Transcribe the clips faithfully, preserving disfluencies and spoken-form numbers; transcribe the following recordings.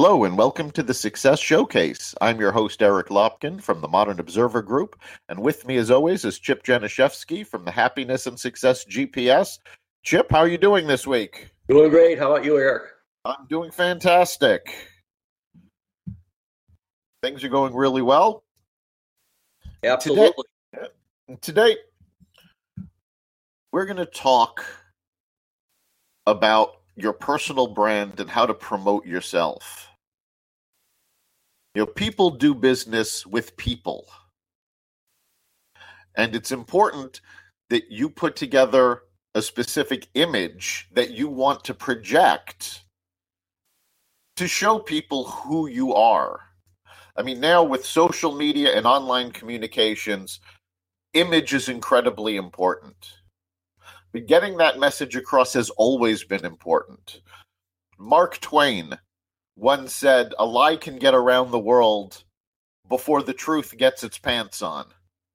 Hello and welcome to the Success Showcase. I'm your host, Eric Lopkin from the Modern Observer Group, and with me as always is Chip Janiszewski from the Happiness and Success G P S. Chip, how are you doing this week? Doing great. How about you, Eric? I'm doing fantastic. Things are going really well? Absolutely. Today, today we're going to talk about your personal brand and how to promote yourself. You know, people do business with people. And it's important that you put together a specific image that you want to project to show people who you are. I mean, now with social media and online communications, image is incredibly important. But getting that message across has always been important. Mark Twain once said, "A lie can get around the world before the truth gets its pants on."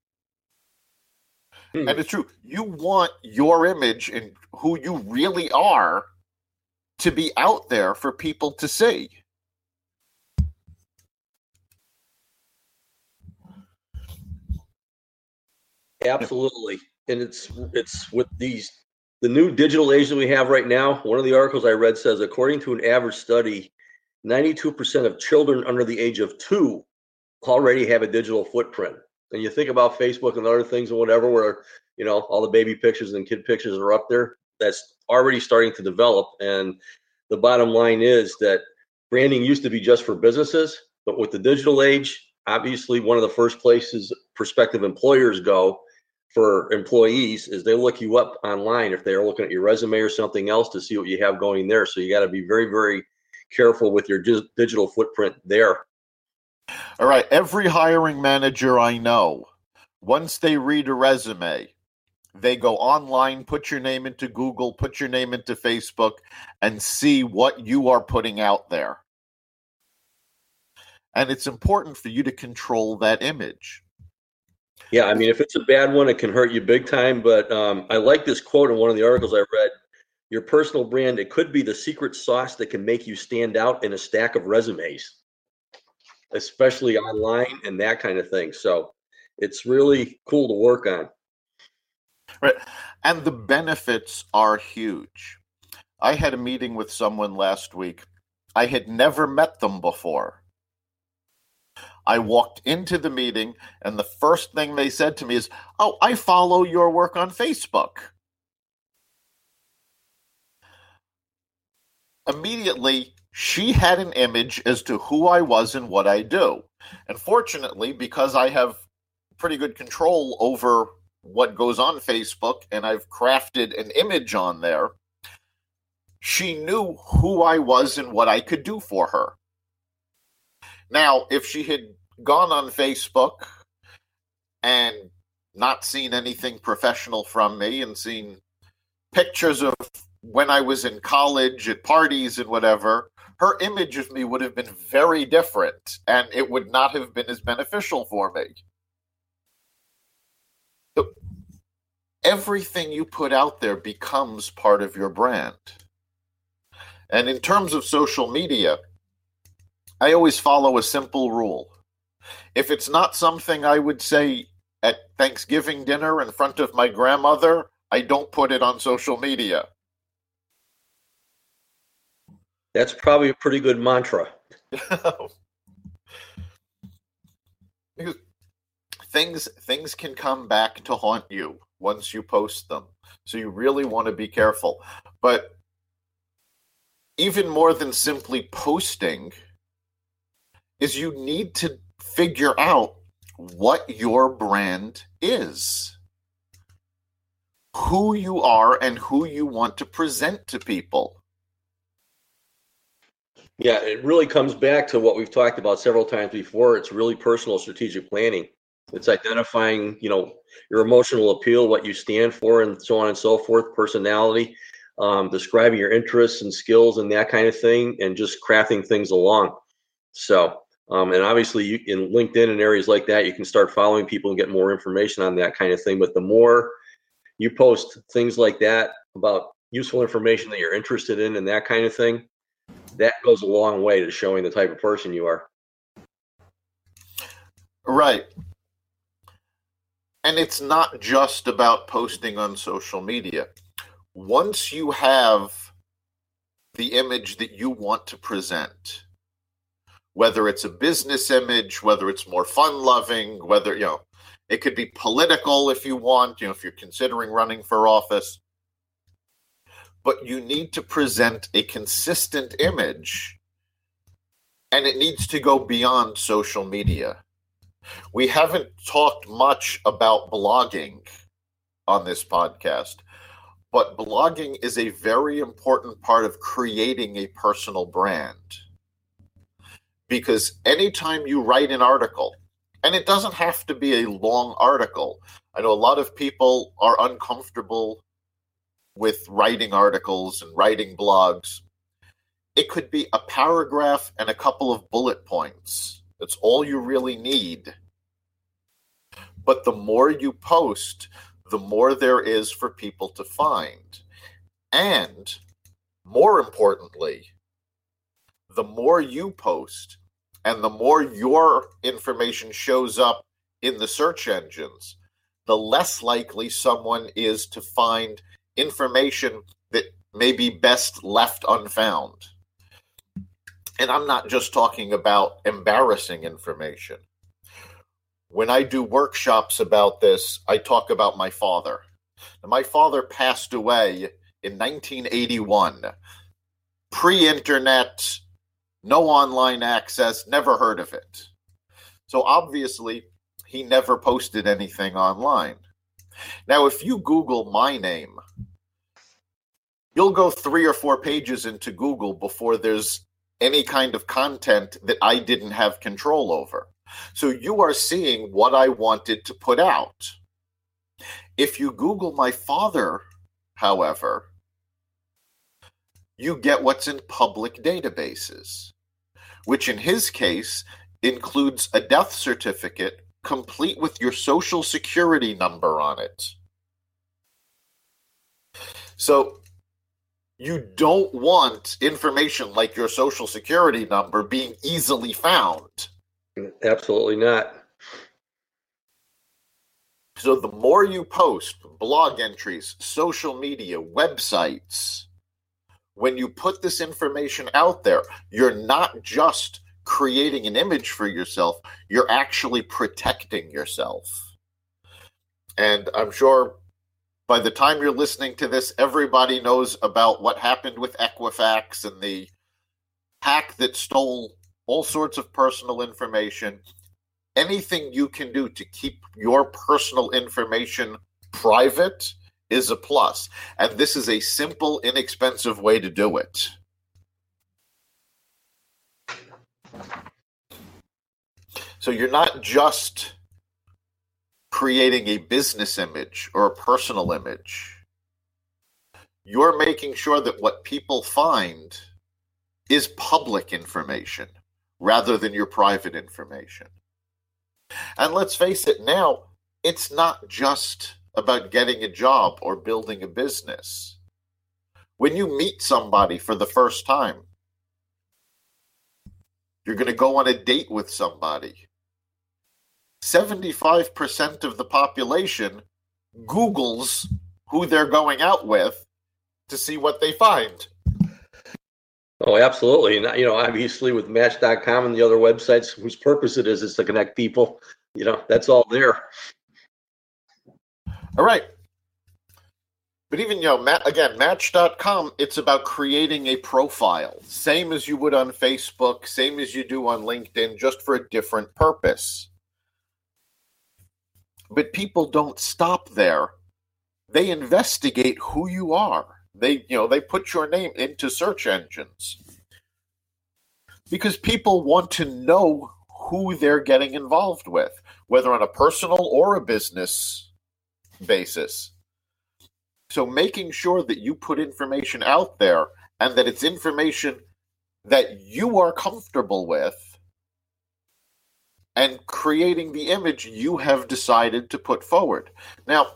Hmm. And it's true. You want your image and who you really are to be out there for people to see. Absolutely. And it's it's with these the new digital age that we have right now. One of the articles I read says, according to an average study, ninety-two percent of children under the age of two already have a digital footprint. And you think about Facebook and other things and whatever, where you know all the baby pictures and kid pictures are up there. That's already starting to develop. And the bottom line is that branding used to be just for businesses, but with the digital age, obviously one of the first places prospective employers go for employees is they look you up online if they're looking at your resume or something else to see what you have going there. So you got to be very, very careful with your di- digital footprint there. All right. Every hiring manager I know, once they read a resume, they go online, put your name into Google, put your name into Facebook, and see what you are putting out there. And it's important for you to control that image. Yeah, I mean, if it's a bad one, it can hurt you big time. But um, I like this quote in one of the articles I read. Your personal brand, it could be the secret sauce that can make you stand out in a stack of resumes, especially online and that kind of thing. So it's really cool to work on. Right. And the benefits are huge. I had a meeting with someone last week. I had never met them before. I walked into the meeting, and the first thing they said to me is, "Oh, I follow your work on Facebook." Immediately, she had an image as to who I was and what I do. And fortunately, because I have pretty good control over what goes on Facebook, and I've crafted an image on there, she knew who I was and what I could do for her. Now, if she had gone on Facebook and not seen anything professional from me and seen pictures of when I was in college at parties and whatever, her image of me would have been very different, and it would not have been as beneficial for me. So everything you put out there becomes part of your brand. And in terms of social media, I always follow a simple rule. If it's not something I would say at Thanksgiving dinner in front of my grandmother, I don't put it on social media. That's probably a pretty good mantra. Because things things can come back to haunt you once you post them. So you really want to be careful. But even more than simply posting is you need to figure out what your brand is, who you are, and who you want to present to people. Yeah, it really comes back to what we've talked about several times before. It's really personal strategic planning. It's identifying, you know, your emotional appeal, what you stand for, and so on and so forth, personality, um, describing your interests and skills and that kind of thing, and just crafting things along. So, um, and obviously you, in LinkedIn and areas like that, you can start following people and get more information on that kind of thing. But the more you post things like that about useful information that you're interested in and that kind of thing, that goes a long way to showing the type of person you are. Right. And it's not just about posting on social media. Once you have the image that you want to present, whether it's a business image, whether it's more fun-loving, whether, you know, it could be political if you want, you know, if you're considering running for office. But you need to present a consistent image, and it needs to go beyond social media. We haven't talked much about blogging on this podcast, but blogging is a very important part of creating a personal brand. Because anytime you write an article, and it doesn't have to be a long article. I know a lot of people are uncomfortable with writing articles and writing blogs. It could be a paragraph and a couple of bullet points. That's all you really need. But the more you post, the more there is for people to find. And more importantly, the more you post and the more your information shows up in the search engines, the less likely someone is to find information that may be best left unfound. And I'm not just talking about embarrassing information. When I do workshops about this, I talk about my father. My father passed away in nineteen eighty-one. Pre-internet, no online access, never heard of it. So obviously, he never posted anything online. Now, if you Google my name, you'll go three or four pages into Google before there's any kind of content that I didn't have control over. So you are seeing what I wanted to put out. If you Google my father, however, you get what's in public databases, which in his case includes a death certificate complete with your social security number on it. So you don't want information like your social security number being easily found. Absolutely not. So the more you post, blog entries, social media, websites, when you put this information out there, you're not just creating an image for yourself, you're actually protecting yourself. And I'm sure by the time you're listening to this, everybody knows about what happened with Equifax and the hack that stole all sorts of personal information. Anything you can do to keep your personal information private is a plus. And this is a simple, inexpensive way to do it. So you're not just creating a business image or a personal image. You're making sure that what people find is public information rather than your private information. And let's face it, now, it's not just about getting a job or building a business. When you meet somebody for the first time, you're going to go on a date with somebody. seventy-five percent of the population Googles who they're going out with to see what they find. Oh, absolutely. And, you know, obviously with Match dot com and the other websites whose purpose it is is to connect people, you know, that's all there. All right. But even, you know, again, Match dot com, it's about creating a profile, same as you would on Facebook, same as you do on LinkedIn, just for a different purpose. But people don't stop there. They investigate who you are. They, you know, they put your name into search engines because people want to know who they're getting involved with, whether on a personal or a business basis. So making sure that you put information out there and that it's information that you are comfortable with and creating the image you have decided to put forward. Now,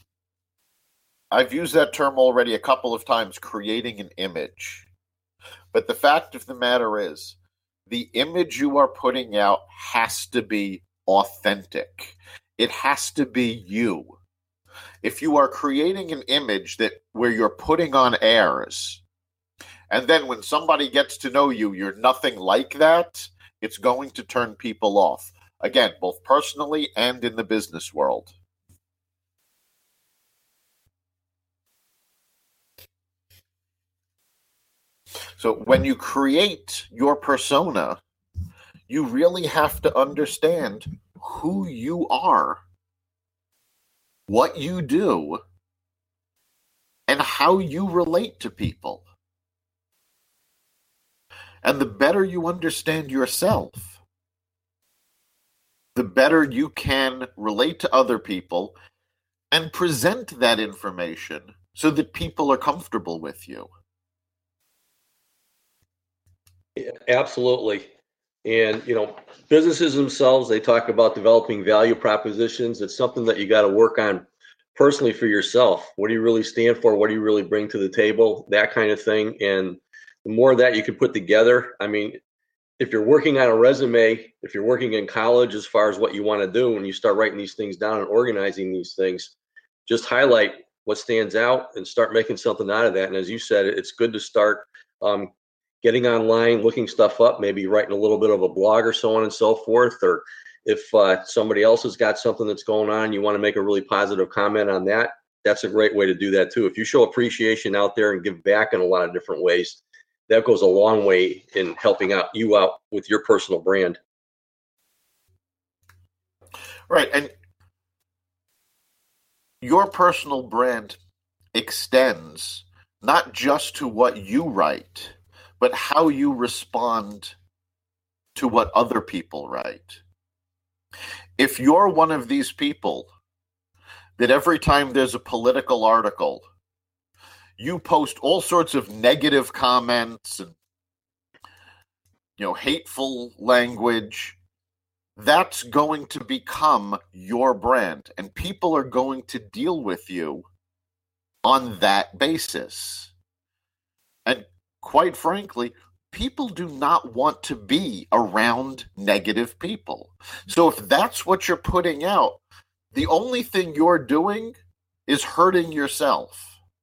I've used that term already a couple of times, creating an image. But the fact of the matter is, the image you are putting out has to be authentic. It has to be you. If you are creating an image that where you're putting on airs, and then when somebody gets to know you, you're nothing like that, it's going to turn people off. Again, both personally and in the business world. So when you create your persona, you really have to understand who you are, what you do, and how you relate to people. And the better you understand yourself, the better you can relate to other people and present that information so that people are comfortable with you. Yeah, absolutely. And, you know, businesses themselves, they talk about developing value propositions. It's something that you got to work on personally for yourself. What do you really stand for? What do you really bring to the table? That kind of thing. And the more that you can put together, I mean, if you're working on a resume, if you're working in college as far as what you want to do, and you start writing these things down and organizing these things, just highlight what stands out and start making something out of that. And as you said, it's good to start um, getting online, looking stuff up, maybe writing a little bit of a blog or so on and so forth. Or if uh, somebody else has got something that's going on, you want to make a really positive comment on that, that's a great way to do that too. If you show appreciation out there and give back in a lot of different ways, that goes a long way in helping out you out with your personal brand. Right. And your personal brand extends not just to what you write, but how you respond to what other people write. If you're one of these people that every time there's a political article, you post all sorts of negative comments and, you know, hateful language, that's going to become your brand. And people are going to deal with you on that basis. And quite frankly, people do not want to be around negative people. So if that's what you're putting out, the only thing you're doing is hurting yourself.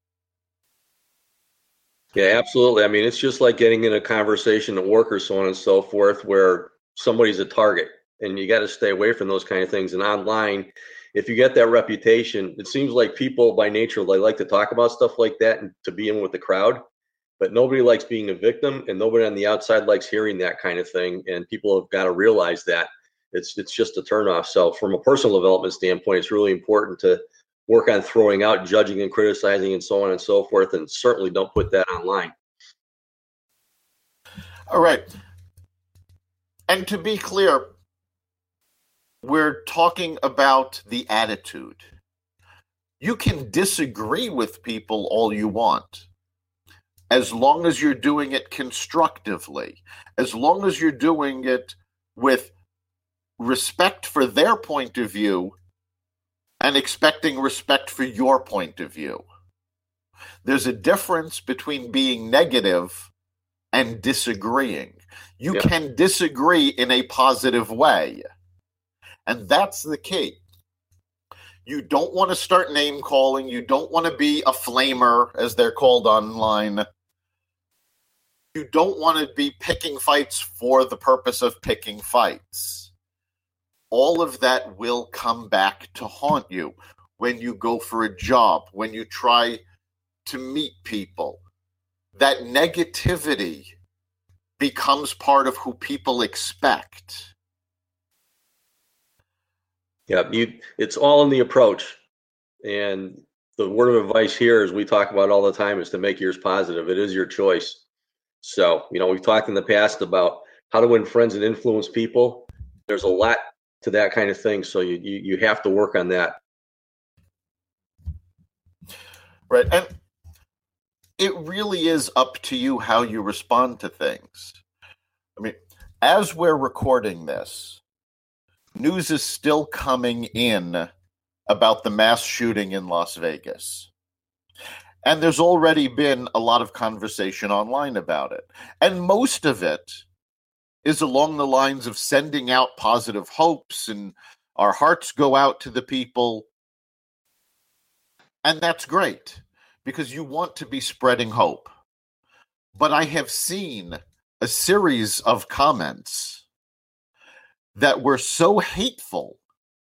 Yeah, absolutely. I mean, it's just like getting in a conversation at work or so on and so forth where somebody's a target, and you got to stay away from those kind of things. And online, if you get that reputation, it seems like people by nature, they like to talk about stuff like that and to be in with the crowd, but nobody likes being a victim, and nobody on the outside likes hearing that kind of thing. And people have got to realize that it's, it's just a turnoff. So from a personal development standpoint, it's really important to work on throwing out judging and criticizing and so on and so forth, and certainly don't put that online. All right. And to be clear, we're talking about the attitude. You can disagree with people all you want, as long as you're doing it constructively, as long as you're doing it with respect for their point of view and expecting respect for your point of view. There's a difference between being negative and disagreeing. You Yeah. can disagree in a positive way. And that's the key. You don't want to start name calling. You don't want to be a flamer, as they're called online. You don't want to be picking fights for the purpose of picking fights. All of that will come back to haunt you when you go for a job, when you try to meet people. That negativity becomes part of who people expect. Yeah, you, it's all in the approach. And the word of advice here, as we talk about all the time, is to make yours positive. It is your choice. So, you know, we've talked in the past about how to win friends and influence people. There's a lot to that kind of thing. So you, you, you have to work on that. Right. And it really is up to you how you respond to things. I mean, as we're recording this, news is still coming in about the mass shooting in Las Vegas. And there's already been a lot of conversation online about it. And most of it is along the lines of sending out positive hopes, and our hearts go out to the people. And that's great, because you want to be spreading hope. But I have seen a series of comments that were so hateful,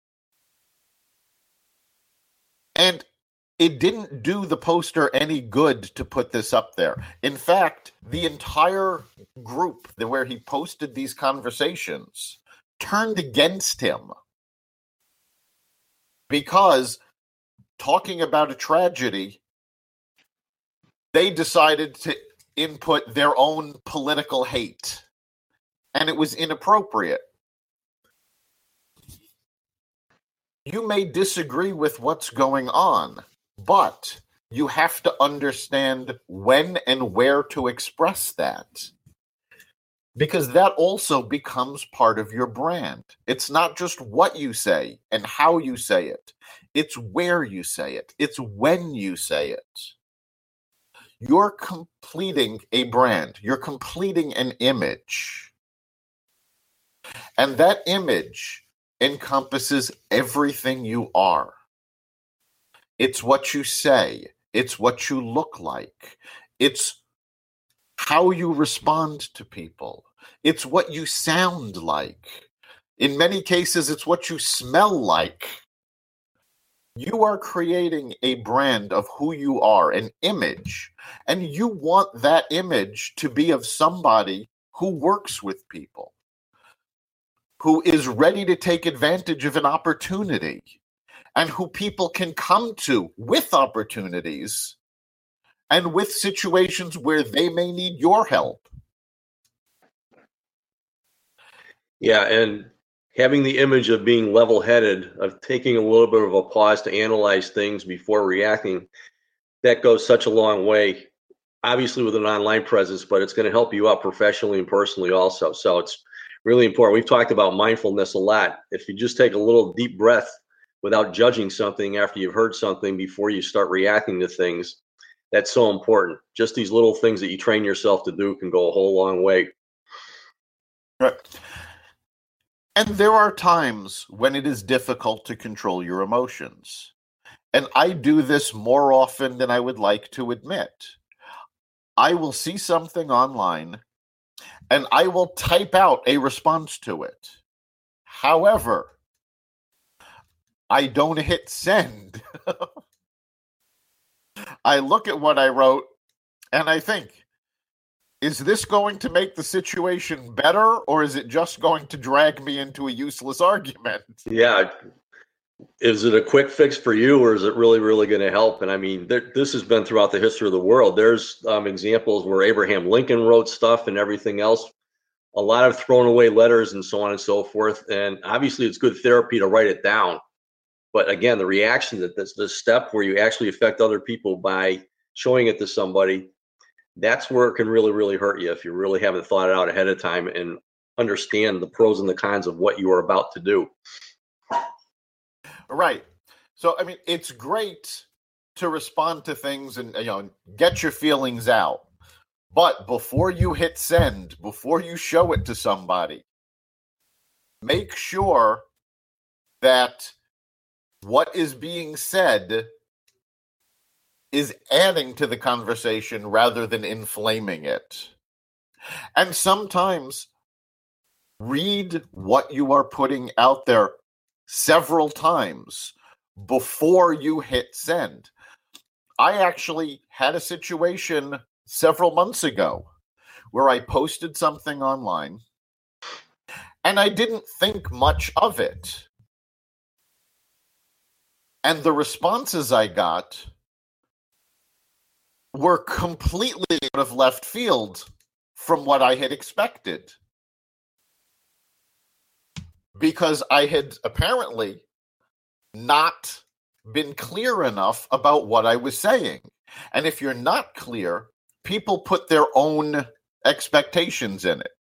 and it didn't do the poster any good to put this up there. In fact, the entire group where he posted these conversations turned against him, because talking about a tragedy, they decided to input their own political hate, and it was inappropriate. You may disagree with what's going on, but you have to understand when and where to express that, because that also becomes part of your brand. It's not just what you say and how you say it. It's where you say it. It's when you say it. You're completing a brand. You're completing an image. And that image encompasses everything you are. It's what you say. It's what you look like. It's how you respond to people. It's what you sound like. In many cases, it's what you smell like. You are creating a brand of who you are, an image, and you want that image to be of somebody who works with people, who is ready to take advantage of an opportunity, and who people can come to with opportunities and with situations where they may need your help. Yeah, and having the image of being level-headed, of taking a little bit of a pause to analyze things before reacting, that goes such a long way, obviously with an online presence, but it's going to help you out professionally and personally also. So it's really important. We've talked about mindfulness a lot. If you just take a little deep breath without judging something after you've heard something before you start reacting to things, that's so important. Just these little things that you train yourself to do can go a whole long way. Right. And there are times when it is difficult to control your emotions. And I do this more often than I would like to admit. I will see something online and I will type out a response to it. However, I don't hit send. I look at what I wrote and I think, is this going to make the situation better, or is it just going to drag me into a useless argument? Yeah. Is it a quick fix for you, or is it really, really going to help? And I mean, there, this has been throughout the history of the world. There's um, examples where Abraham Lincoln wrote stuff and everything else, a lot of thrown away letters and so on and so forth. And obviously it's good therapy to write it down. But again, the reaction, that this, this step where you actually affect other people by showing it to somebody, that's where it can really, really hurt you if you really haven't thought it out ahead of time and understand the pros and the cons of what you are about to do. Right. So, I mean, it's great to respond to things and, you know, get your feelings out. But before you hit send, before you show it to somebody, make sure that what is being said is adding to the conversation rather than inflaming it. And sometimes read what you are putting out there several times before you hit send. I actually had a situation several months ago where I posted something online and I didn't think much of it. And the responses I got were completely out of left field from what I had expected. Because I had apparently not been clear enough about what I was saying. And if you're not clear, people put their own expectations in it.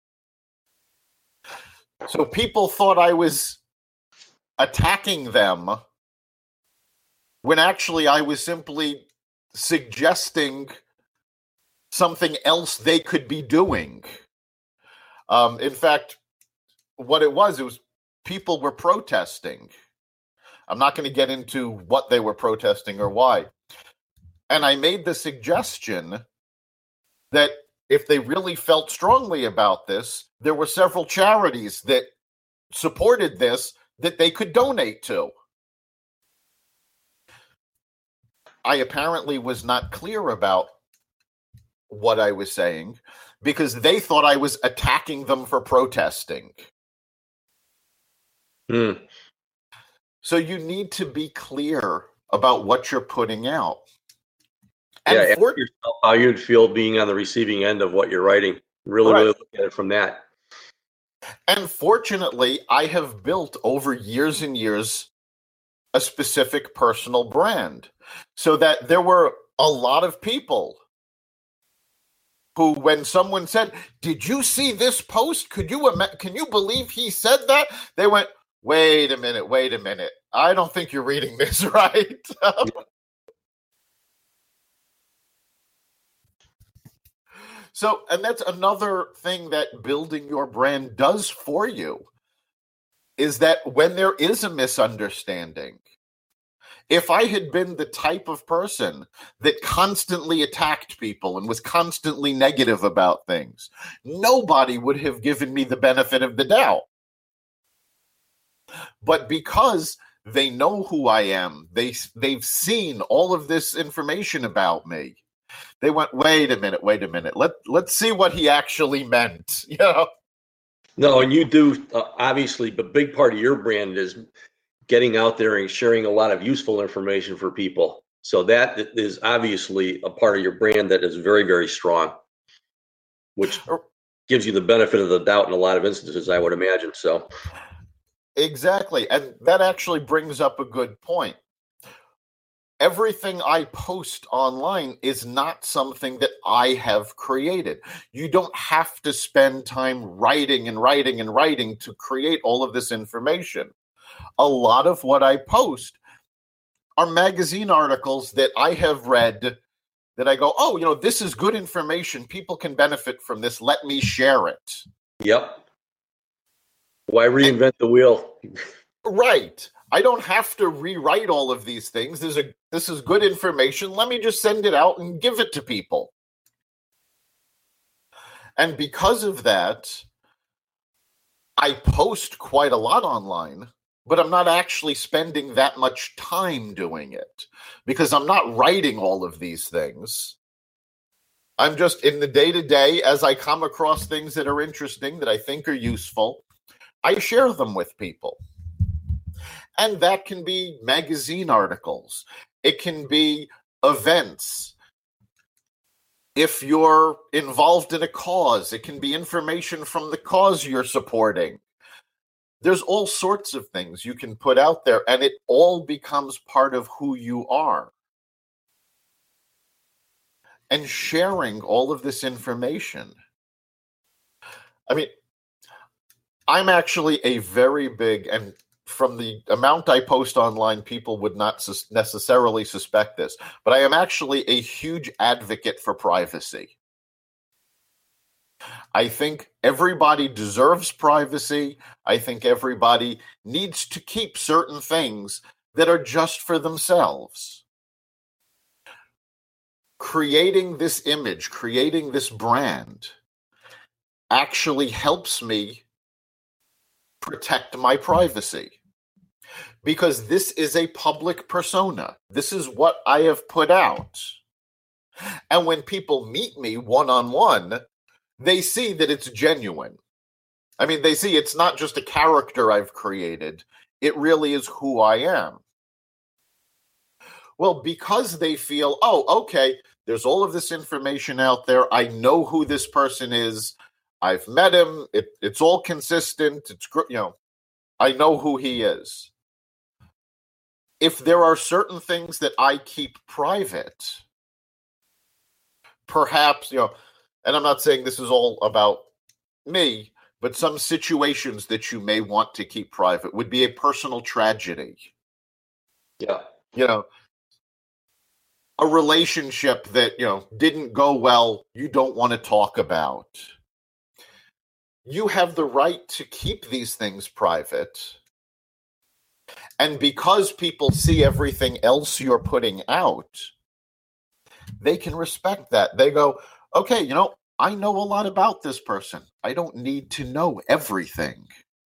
So people thought I was attacking them when actually I was simply suggesting something else they could be doing. Um, in fact, what it was, it was people were protesting. I'm not going to get into what they were protesting or why. And I made the suggestion that if they really felt strongly about this, there were several charities that supported this that they could donate to. I apparently was not clear about what I was saying because they thought I was attacking them for protesting. Hmm. So you need to be clear about what you're putting out. And yeah, for- ask yourself how you'd feel being on the receiving end of what you're writing. Really, right. really look at it from that. And fortunately, I have built over years and years a specific personal brand so that there were a lot of people who, when someone said, "Did you see this post? Could you ima- can you believe he said that?" They went, "Wait a minute, wait a minute. I don't think you're reading this right." So, and that's another thing that building your brand does for you, is that when there is a misunderstanding, if I had been the type of person that constantly attacked people and was constantly negative about things, nobody would have given me the benefit of the doubt. But because they know who I am, they, they've seen all of this information about me, they went, wait a minute, wait a minute. Let, let's see what he actually meant. You know? No, and you do, uh, obviously, the big part of your brand is getting out there and sharing a lot of useful information for people. So that is obviously a part of your brand that is very, very strong, which gives you the benefit of the doubt in a lot of instances, I would imagine. So exactly. And that actually brings up a good point. Everything I post online is not something that I have created. You don't have to spend time writing and writing and writing to create all of this information. A lot of what I post are magazine articles that I have read that I go, oh, you know, this is good information. People can benefit from this. Let me share it. Yep. Why reinvent and, the wheel? Right. I don't have to rewrite all of these things. There's a this is good information. Let me just send it out and give it to people. And because of that, I post quite a lot online, but I'm not actually spending that much time doing it because I'm not writing all of these things. I'm just in the day-to-day, as I come across things that are interesting, that I think are useful, I share them with people. And that can be magazine articles. It can be events. If you're involved in a cause, it can be information from the cause you're supporting. There's all sorts of things you can put out there, and it all becomes part of who you are. And sharing all of this information. I mean, I'm actually a very big, and from the amount I post online, people would not sus- necessarily suspect this, but I am actually a huge advocate for privacy. I think everybody deserves privacy. I think everybody needs to keep certain things that are just for themselves. Creating this image, creating this brand actually helps me protect my privacy. Because this is a public persona. This is what I have put out. And when people meet me one-on-one, they see that it's genuine. I mean, they see it's not just a character I've created. It really is who I am. Well, because they feel, oh, okay, there's all of this information out there. I know who this person is. I've met him. It, it's all consistent. It's, you know, I know who he is. If there are certain things that I keep private, perhaps, you know, and I'm not saying this is all about me, but some situations that you may want to keep private would be a personal tragedy. Yeah. You know, a relationship that, you know, didn't go well, you don't want to talk about. You have the right to keep these things private. And because people see everything else you're putting out, they can respect that. They go, okay, you know, I know a lot about this person. I don't need to know everything.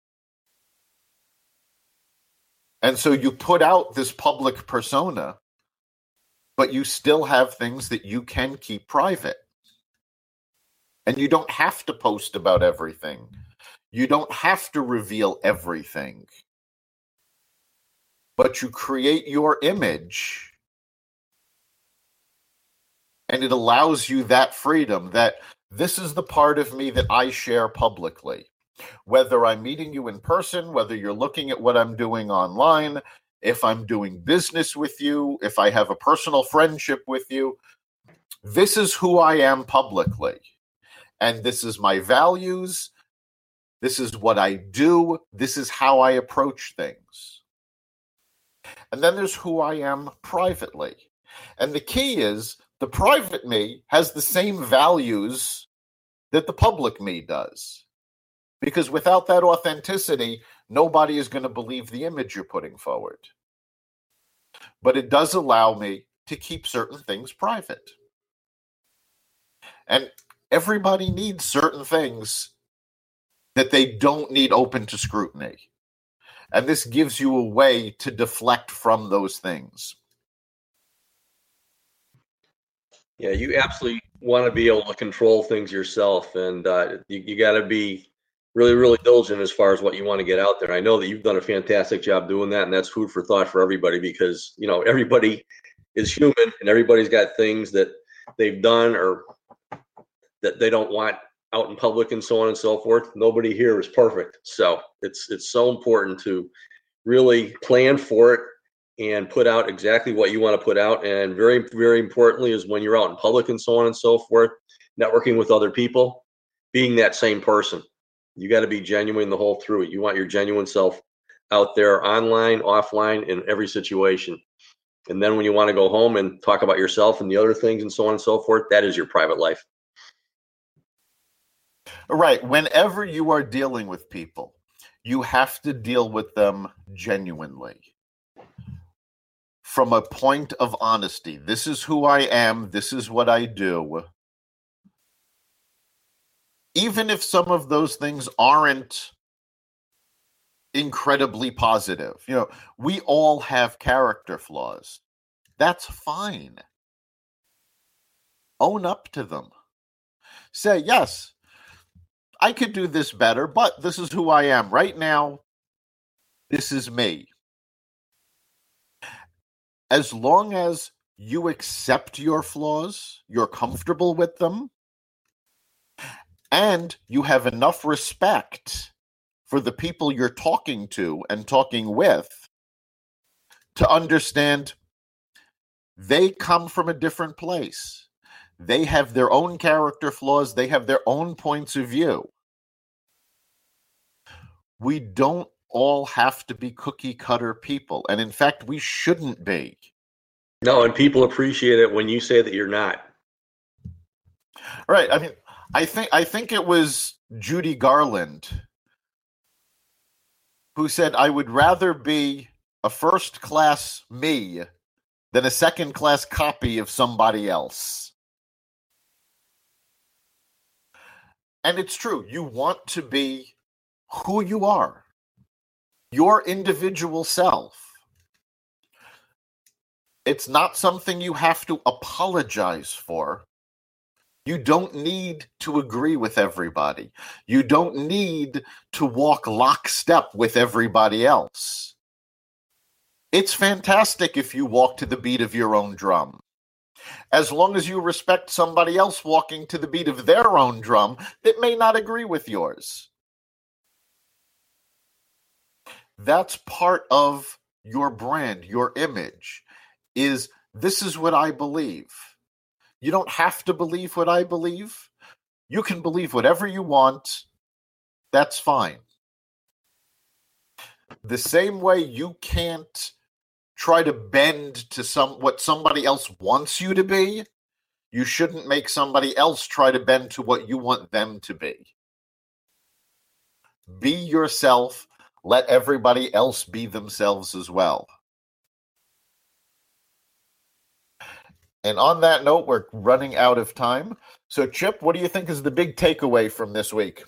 And so you put out this public persona, but you still have things that you can keep private. And you don't have to post about everything. You don't have to reveal everything. But you create your image, and it allows you that freedom that this is the part of me that I share publicly. Whether I'm meeting you in person, whether you're looking at what I'm doing online, if I'm doing business with you, if I have a personal friendship with you, this is who I am publicly. And this is my values. This is what I do. This is how I approach things. And then there's who I am privately. And the key is the private me has the same values that the public me does. Because without that authenticity, nobody is going to believe the image you're putting forward. But it does allow me to keep certain things private. And everybody needs certain things that they don't need open to scrutiny. And this gives you a way to deflect from those things. Yeah, you absolutely want to be able to control things yourself. And uh, you, you got to be really, really diligent as far as what you want to get out there. I know that you've done a fantastic job doing that, and that's food for thought for everybody because, you know, everybody is human and everybody's got things that they've done or that they don't want out in public and so on and so forth. Nobody here is perfect. So it's it's so important to really plan for it and put out exactly what you want to put out. And very, very importantly is when you're out in public and so on and so forth, networking with other people, being that same person. You got to be genuine the whole through it. You want your genuine self out there online, offline, in every situation. And then when you want to go home and talk about yourself and the other things and so on and so forth, that is your private life. Right. Whenever you are dealing with people, you have to deal with them genuinely. From a point of honesty. This is who I am. This is what I do. Even if some of those things aren't incredibly positive. You know, we all have character flaws. That's fine. Own up to them. Say, yes, I could do this better, but this is who I am. Right now, this is me. As long as you accept your flaws, you're comfortable with them, and you have enough respect for the people you're talking to and talking with to understand they come from a different place. They have their own character flaws. They have their own points of view. We don't all have to be cookie cutter people. And in fact, we shouldn't be. No, and people appreciate it when you say that you're not. Right. I mean, I think I think it was Judy Garland who said, I would rather be a first class me than a second class copy of somebody else. And it's true. You want to be who you are, your individual self. It's not something you have to apologize for. You don't need to agree with everybody. You don't need to walk lockstep with everybody else. It's fantastic if you walk to the beat of your own drum. As long as you respect somebody else walking to the beat of their own drum that may not agree with yours. That's part of your brand, your image, is this is what I believe. You don't have to believe what I believe. You can believe whatever you want. That's fine. The same way you can't try to bend to some what somebody else wants you to be. You shouldn't make somebody else try to bend to what you want them to be. Be yourself. Let everybody else be themselves as well. And on that note, we're running out of time. So, Chip, what do you think is the big takeaway from this week?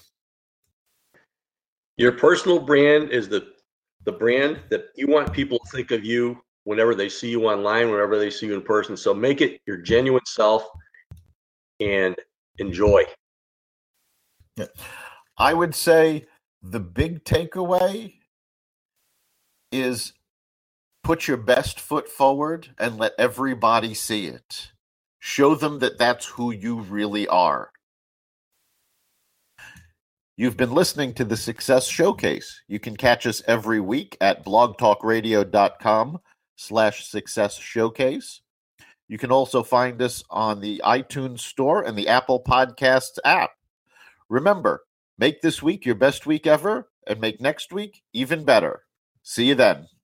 Your personal brand is the the brand that you want people to think of you whenever they see you online, whenever they see you in person. So make it your genuine self and enjoy. Yeah. I would say the big takeaway is put your best foot forward and let everybody see it. Show them that that's who you really are. You've been listening to the Success Showcase. You can catch us every week at blogtalkradio.com slash success showcase. You can also find us on the iTunes Store and the Apple Podcasts app. Remember, make this week your best week ever and make next week even better. See you then.